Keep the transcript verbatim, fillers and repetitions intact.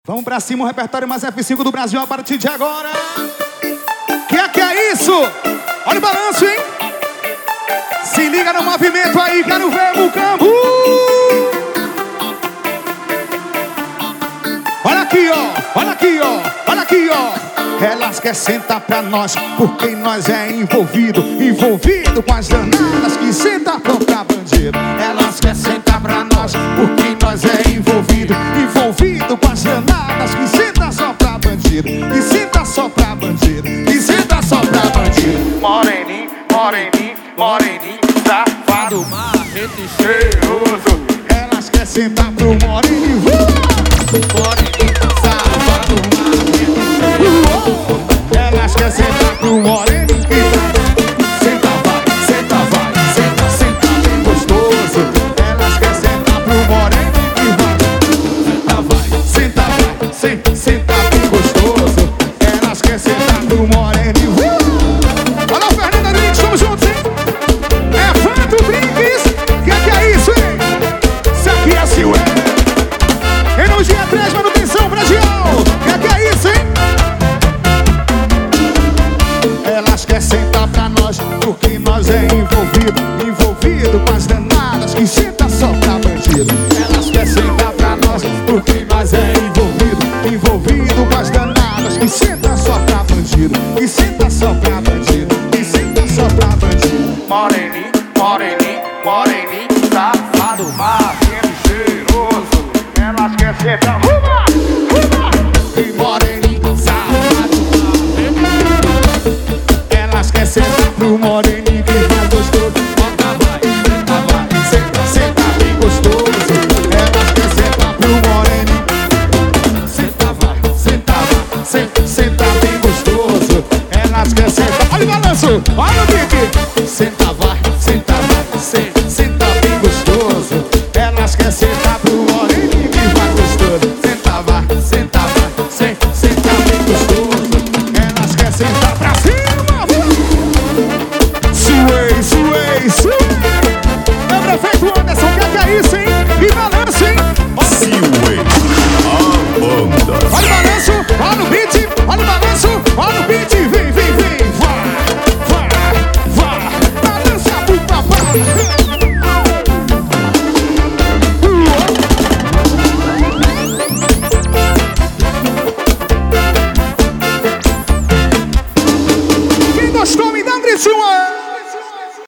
Vamos pra cima, o repertório mais F cinco do Brasil a partir de agora. Que é que é isso? Olha o balanço, hein? Se liga no movimento aí, quero ver o campo. Olha aqui, ó, olha aqui, ó, olha aqui, ó. Elas querem sentar pra nós, porque nós é envolvido, envolvido com as danadas que sentam pra bandido. Elas querem sentar pra nós, porque nós é envolvido, envolvido com as danadas que sentam só pra bandido, e senta só pra bandido, e senta só pra bandido. Moreninho, moreninho, moreninho, safado, marrento e cheiroso. Elas querem sentar pro moreninho, Moreninho, safado, marrento. Elas querem sentar pro moreninho que tá. Senta, vai, senta, vai, senta, senta bem gostoso. Elas querem sentar pro moreninho que vai. Senta, vai, senta, vai, senta, senta bem gostoso. Elas querem sentar pro moreninho. Olha o Fernando Brinks, estamos juntos, hein? É Fernando Brinks. Que que é isso, hein? Isso aqui é Silé. Em no dia três, manutenção Brasil. Que que é isso, hein? Elas querem sentar pra nós, porque nós é envolvido, envolvido com as danadas que senta só pra bandido. Elas querem sentar pra nós, porque nós é envolvido, envolvido com as danadas que senta só pra bandido, e senta só pra bandido, e senta só pra bandido. Moreninho, moreninho, moreninho, safado, marrento e cheiroso. Elas querem sentar, uma, uma. E moreninho, safado, elas querem sentar pro moreninho que faz gostoso. Bota, vai, senta, vai, senta, senta bem gostoso. Elas querem sentar pro moreninho. Senta, vai, senta, vai, senta, senta bem gostoso. Elas querem sentar. Olha o balanço, olha o pique.